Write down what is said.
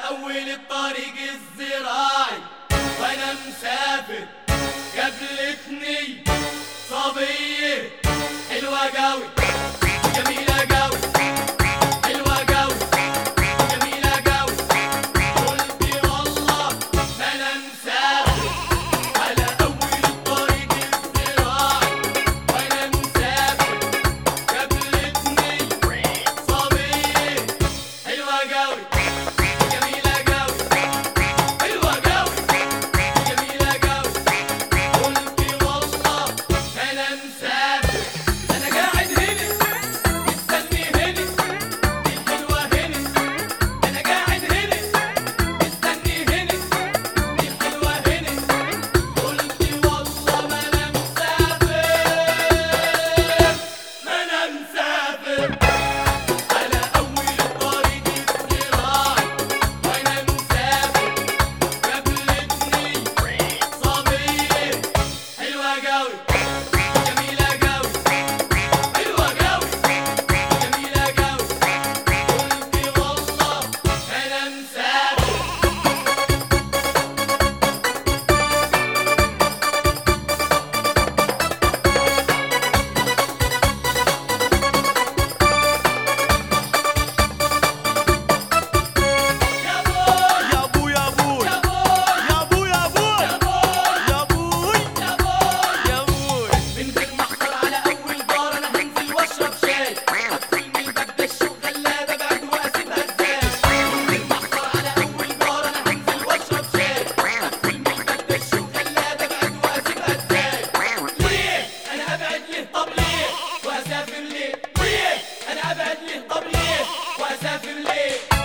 أول الطريق الزراعي وأنا مسافر قابلتني صبية حلوة قوي جميلة قوي حلوة قوي جميلة قوي. قلت والله ما أنا مسافر على أول الطريق الزراعي وأنا مسافر قابلتني صبية حلوة قوي جميلة قوي حلوة قوي جميلة قوي. قلت والله ما أنا مسافر أنا قاعد هنا مستني هنا الحلوة هنا أنا قاعد هنا مستني هنا الحلوة هنا. قلت والله ما أنا مسافر ما أنا مسافر على أول الطريق الزراعي وأنا مسافر قابلتني صبية حلوة قوي جميلة قوي حلوة قوي جميلة قوي. قلت والله أنا مسافر يا بوي يا ابوي يا ابوي يا بوي يا ابوي يا ابوي يا بوي يا ابوي يا بوي. يا ابوي من غير ما احضر على اول بار انا هنزل واشرب شاي ادخل من الباب ده الشغلانه ابعد واسيبها ازاي. من غير ما احضر على اول بار انا هنزل واشرب شاي ادخل من الباب ده الشغلانه ابعد واسيبها ازاي. ليه انا ابعد ليه طب ليه واسافر ليه؟ ليه انا ابعد ليه طب ليه واسافر ليه؟